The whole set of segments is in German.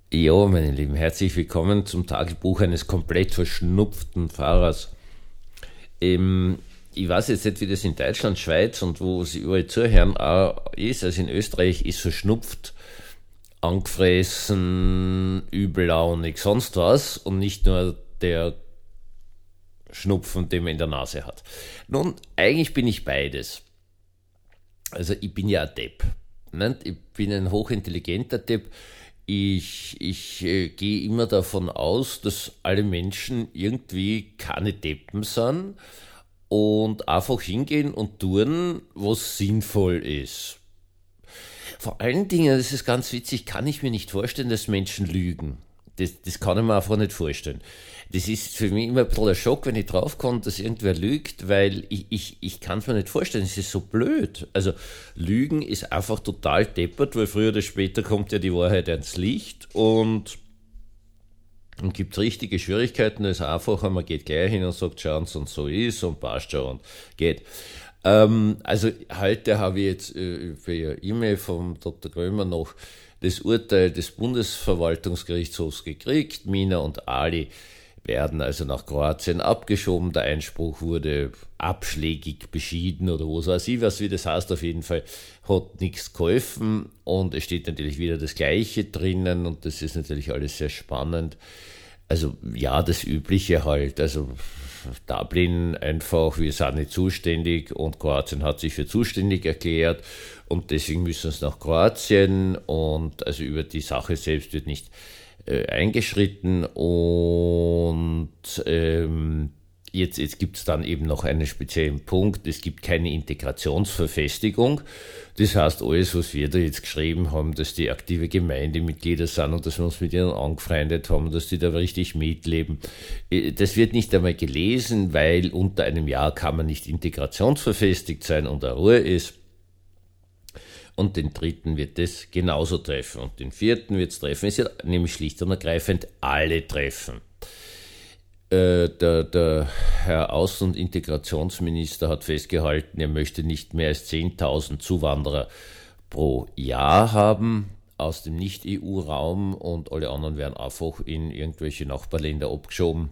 Ja, meine Lieben, herzlich willkommen zum Tagebuch eines komplett verschnupften Fahrers. Ich weiß jetzt nicht, wie das in Deutschland, Schweiz und wo sie überall zuhören auch ist. Also in Österreich ist verschnupft, angefressen, übellaunig, sonst was und nicht nur der Schnupfen, den man in der Nase hat. Nun, eigentlich bin ich beides. Also ich bin ja ein Depp. Nicht? Ich bin ein hochintelligenter Depp. Ich gehe immer davon aus, dass alle Menschen irgendwie keine Deppen sind und einfach hingehen und tun, was sinnvoll ist. Vor allen Dingen, das ist ganz witzig, kann ich mir nicht vorstellen, dass Menschen lügen. Das kann ich mir einfach nicht vorstellen. Das ist für mich immer ein bisschen ein Schock, wenn ich draufkomme, dass irgendwer lügt, weil ich kann es mir nicht vorstellen, es ist so blöd. Also Lügen ist einfach total deppert, weil früher oder später kommt ja die Wahrheit ans Licht und gibt richtige Schwierigkeiten, das ist einfacher, man geht gleich hin und sagt, schauen Sie, und so ist und passt schon und geht. Also heute habe ich jetzt für Ihr E-Mail vom Dr. Krömer noch das Urteil des Bundesverwaltungsgerichtshofs gekriegt. Mina und Ali werden also nach Kroatien abgeschoben. Der Einspruch wurde abschlägig beschieden oder was weiß ich was, wie das heißt. Auf jeden Fall hat nichts geholfen und es steht natürlich wieder das Gleiche drinnen und das ist natürlich alles sehr spannend. Also ja, das Übliche halt, also Dublin einfach, wir sind nicht zuständig und Kroatien hat sich für zuständig erklärt und deswegen müssen sie nach Kroatien und also über die Sache selbst wird nicht eingeschritten und jetzt gibt es dann eben noch einen speziellen Punkt, es gibt keine Integrationsverfestigung. Das heißt, alles, was wir da jetzt geschrieben haben, dass die aktive Gemeindemitglieder sind und dass wir uns mit ihnen angefreundet haben, dass die da richtig mitleben, das wird nicht einmal gelesen, weil unter einem Jahr kann man nicht integrationsverfestigt sein und eine Ruhe ist. Und den dritten wird es genauso treffen und den vierten wird es treffen. Es wird nämlich schlicht und ergreifend alle treffen. Der Herr Außen- und Integrationsminister hat festgehalten, er möchte nicht mehr als 10.000 Zuwanderer pro Jahr haben aus dem Nicht-EU-Raum und alle anderen werden einfach in irgendwelche Nachbarländer abgeschoben,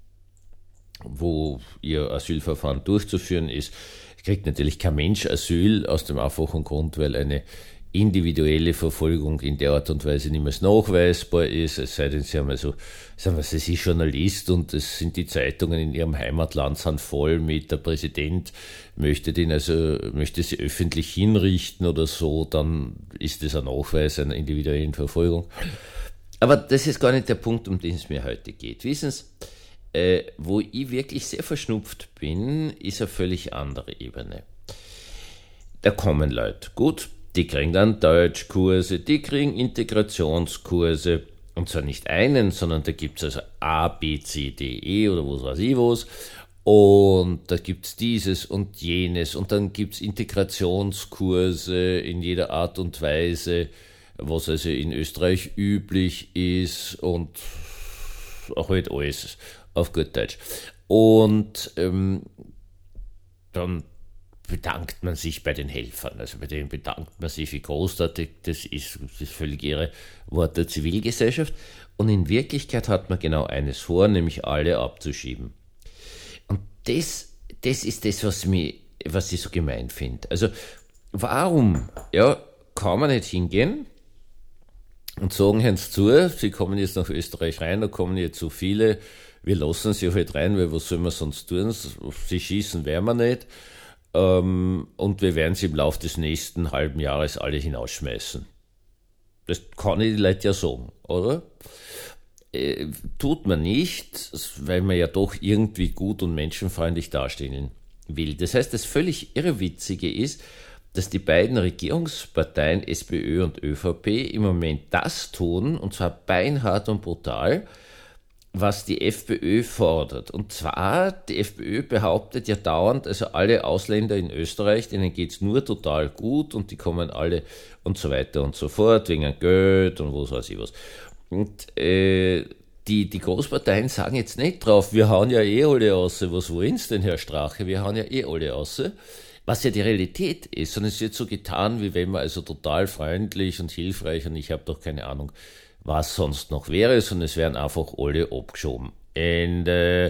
wo ihr Asylverfahren durchzuführen ist. Es kriegt natürlich kein Mensch Asyl aus dem einfachen Grund, weil eine individuelle Verfolgung in der Art und Weise nicht mehr nachweisbar ist, es sei denn, Sie haben also, sagen wir, Sie sind Journalist und es sind die Zeitungen in Ihrem Heimatland sind voll mit, der Präsident möchte Sie öffentlich hinrichten oder so, dann ist das ein Nachweis einer individuellen Verfolgung. Aber das ist gar nicht der Punkt, um den es mir heute geht. Wissen Sie, wo ich wirklich sehr verschnupft bin, ist eine völlig andere Ebene. Da kommen Leute, gut, die kriegen dann Deutschkurse, die kriegen Integrationskurse, und zwar nicht einen, sondern da gibt's also A, B, C, D, E oder was weiß ich was, und da gibt's dieses und jenes, und dann gibt's Integrationskurse in jeder Art und Weise, was also in Österreich üblich ist, und auch halt alles auf gut Deutsch. Und dann bedankt man sich bei den Helfern. Also bei denen bedankt man sich, wie großartig das ist völlig ihre Wort der Zivilgesellschaft. Und in Wirklichkeit hat man genau eines vor, nämlich alle abzuschieben. Und das ist das, was ich so gemein finde. Also warum kann man nicht hingehen und sagen, hören Sie zu, Sie kommen jetzt nach Österreich rein, da kommen jetzt so viele, wir lassen Sie halt rein, weil was soll man sonst tun? Sie schießen werden wir nicht. Und wir werden sie im Laufe des nächsten halben Jahres alle hinausschmeißen. Das kann ich die Leute ja sagen, oder? Tut man nicht, weil man ja doch irgendwie gut und menschenfreundlich dastehen will. Das heißt, das völlig Irrwitzige ist, dass die beiden Regierungsparteien SPÖ und ÖVP im Moment das tun, und zwar beinhart und brutal, was die FPÖ fordert. Und zwar, die FPÖ behauptet ja dauernd, also alle Ausländer in Österreich, denen geht's nur total gut und die kommen alle und so weiter und so fort, wegen Geld und was weiß ich was. Und die Großparteien sagen jetzt nicht drauf, wir hauen ja eh alle raus, was wollen's denn, Herr Strache, wir hauen ja eh alle raus, was ja die Realität ist, sondern es wird so getan, wie wenn man also total freundlich und hilfreich und ich habe doch keine Ahnung, was sonst noch wäre, sondern es werden einfach alle abgeschoben. Und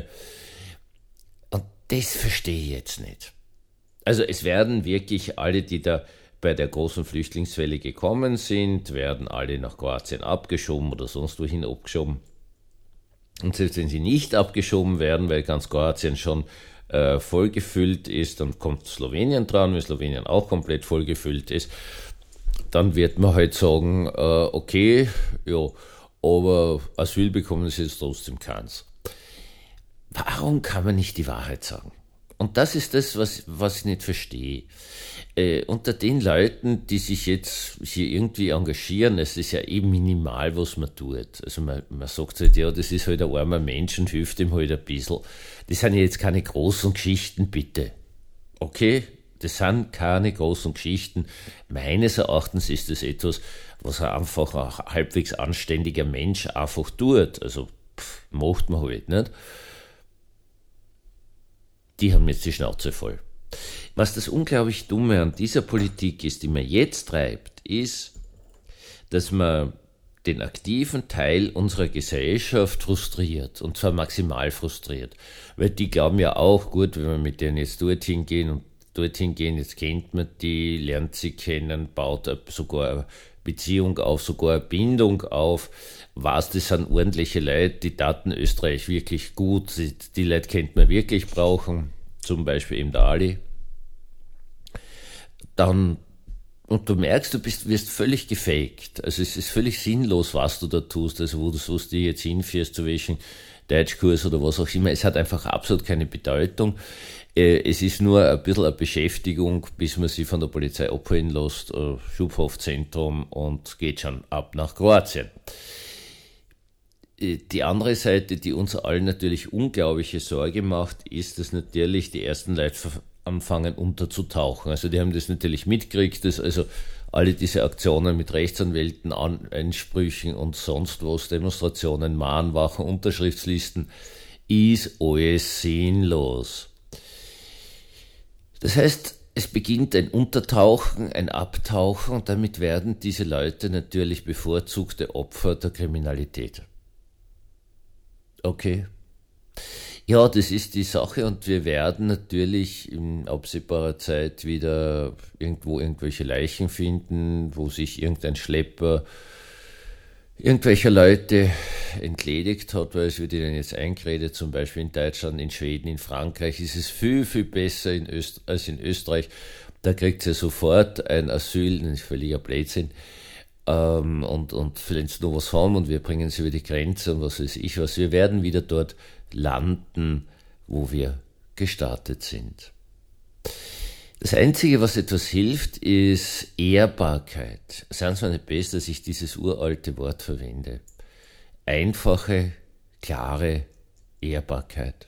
das verstehe ich jetzt nicht. Also es werden wirklich alle, die da bei der großen Flüchtlingswelle gekommen sind, werden alle nach Kroatien abgeschoben oder sonst wohin abgeschoben. Und selbst wenn sie nicht abgeschoben werden, weil ganz Kroatien schon vollgefüllt ist, dann kommt Slowenien dran, wenn Slowenien auch komplett vollgefüllt ist, dann wird man halt sagen, okay, ja, aber Asyl bekommen sie jetzt trotzdem keins. Warum kann man nicht die Wahrheit sagen? Und das ist das, was ich nicht verstehe. Unter den Leuten, die sich jetzt hier irgendwie engagieren, es ist ja eben minimal, was man tut. Also man sagt halt, ja, das ist halt ein armer Mensch und hilft ihm halt ein bisschen. Das sind ja jetzt keine großen Geschichten, bitte. Okay? Das sind keine großen Geschichten. Meines Erachtens ist das etwas, was einfach ein halbwegs anständiger Mensch einfach tut. Also macht man halt nicht. Die haben jetzt die Schnauze voll. Was das unglaublich Dumme an dieser Politik ist, die man jetzt treibt, ist, dass man den aktiven Teil unserer Gesellschaft frustriert, und zwar maximal frustriert. Weil die glauben ja auch, gut, wenn wir mit denen jetzt dorthin gehen, jetzt kennt man die, lernt sie kennen, baut sogar eine Beziehung auf, sogar eine Bindung auf, das sind ordentliche Leute, die taten Österreich wirklich gut, die Leute kennt man wirklich brauchen, zum Beispiel eben der Ali. Dann, und du merkst, wirst völlig gefaked. Also es ist völlig sinnlos, was du da tust, also wo du jetzt hinfährst, zu welchem Deutschkurs oder was auch immer. Es hat einfach absolut keine Bedeutung. Es ist nur ein bisschen eine Beschäftigung, bis man sie von der Polizei abholen lässt, Schubhofzentrum, und geht schon ab nach Kroatien. Die andere Seite, die uns allen natürlich unglaubliche Sorge macht, ist, dass natürlich die ersten Leute anfangen unterzutauchen. Also die haben das natürlich mitgekriegt, dass also alle diese Aktionen mit Rechtsanwälten, Einsprüchen und sonst was, Demonstrationen, Mahnwachen, Unterschriftslisten, ist alles sinnlos. Das heißt, es beginnt ein Untertauchen, ein Abtauchen, und damit werden diese Leute natürlich bevorzugte Opfer der Kriminalität. Okay. Ja, das ist die Sache, und wir werden natürlich in absehbarer Zeit wieder irgendwelche Leichen finden, wo sich irgendein Schlepper irgendwelcher Leute entledigt hat, weil es wird ihnen jetzt eingeredet, zum Beispiel in Deutschland, in Schweden, in Frankreich ist es viel, viel besser als in Österreich. Da kriegt sie sofort ein Asyl, ein völliger Blödsinn. Und vielleicht noch was haben, und wir bringen sie über die Grenze und was weiß ich was. Wir werden wieder dort landen, wo wir gestartet sind. Das Einzige, was etwas hilft, ist Ehrbarkeit. Seien Sie mir nicht besser, dass ich dieses uralte Wort verwende. Einfache, klare Ehrbarkeit.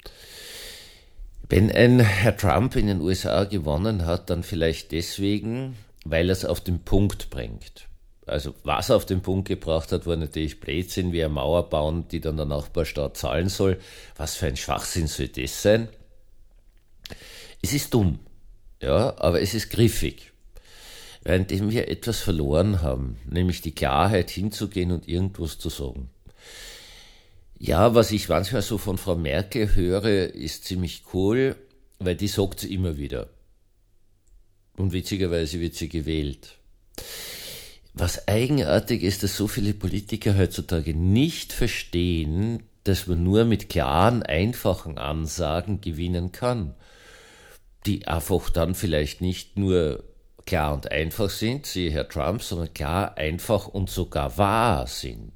Wenn ein Herr Trump in den USA gewonnen hat, dann vielleicht deswegen, weil er es auf den Punkt bringt. Also was er auf den Punkt gebracht hat, war natürlich Blödsinn, wie eine Mauer bauen, die dann der Nachbarstaat zahlen soll. Was für ein Schwachsinn soll das sein? Es ist dumm, ja, aber es ist griffig. Weil indem wir etwas verloren haben, nämlich die Klarheit hinzugehen und irgendwas zu sagen. Ja, was ich manchmal so von Frau Merkel höre, ist ziemlich cool, weil die sagt sie immer wieder. Und witzigerweise wird sie gewählt. Was eigenartig ist, dass so viele Politiker heutzutage nicht verstehen, dass man nur mit klaren, einfachen Ansagen gewinnen kann, die einfach dann vielleicht nicht nur klar und einfach sind, siehe Herr Trump, sondern klar, einfach und sogar wahr sind.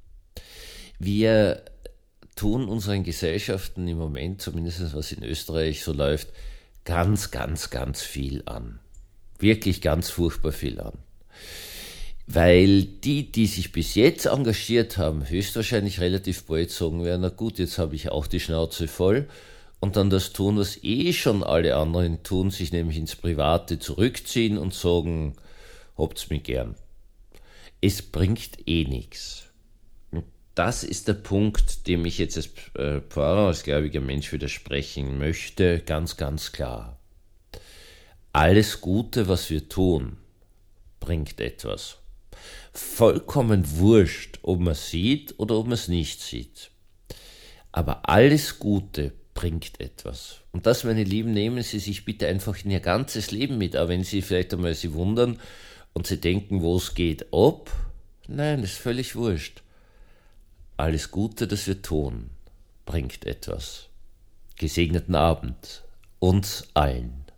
Wir tun unseren Gesellschaften im Moment, zumindest was in Österreich so läuft, ganz, ganz, ganz viel an. Wirklich ganz furchtbar viel an. Weil die sich bis jetzt engagiert haben, höchstwahrscheinlich relativ bald sagen werden, na gut, jetzt habe ich auch die Schnauze voll, und dann das tun, was schon alle anderen tun, sich nämlich ins Private zurückziehen und sagen, habt's mich gern. Es bringt nichts. Und das ist der Punkt, dem ich jetzt als Pfarrer, als gläubiger Mensch widersprechen möchte, ganz, ganz klar. Alles Gute, was wir tun, bringt etwas. Vollkommen wurscht, ob man sieht oder ob man es nicht sieht. Aber alles Gute bringt etwas. Und das, meine Lieben, nehmen Sie sich bitte einfach in Ihr ganzes Leben mit, auch wenn Sie vielleicht einmal sich wundern und Sie denken, wo es geht ob. Nein, das ist völlig wurscht. Alles Gute, das wir tun, bringt etwas. Gesegneten Abend uns allen.